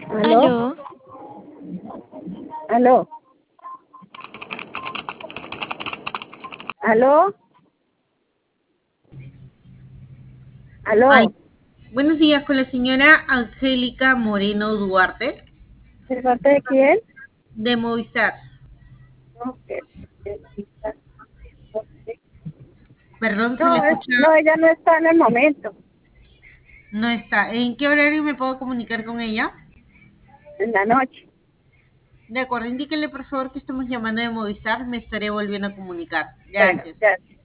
¿Aló? Aló, ¿Aló? ¿Aló? Ay, ¿Aló? buenos días con la señora Angélica Moreno Duarte ¿De parte de quién? de Movistar. No, Perdón, se le no, escucha. no, ella no está en el momento, No está. ¿En qué horario me puedo comunicar con ella? en la noche. De acuerdo, indíquele por favor que estamos llamando de Movistar. Me estaré volviendo a comunicar. Bueno, Gracias. ya.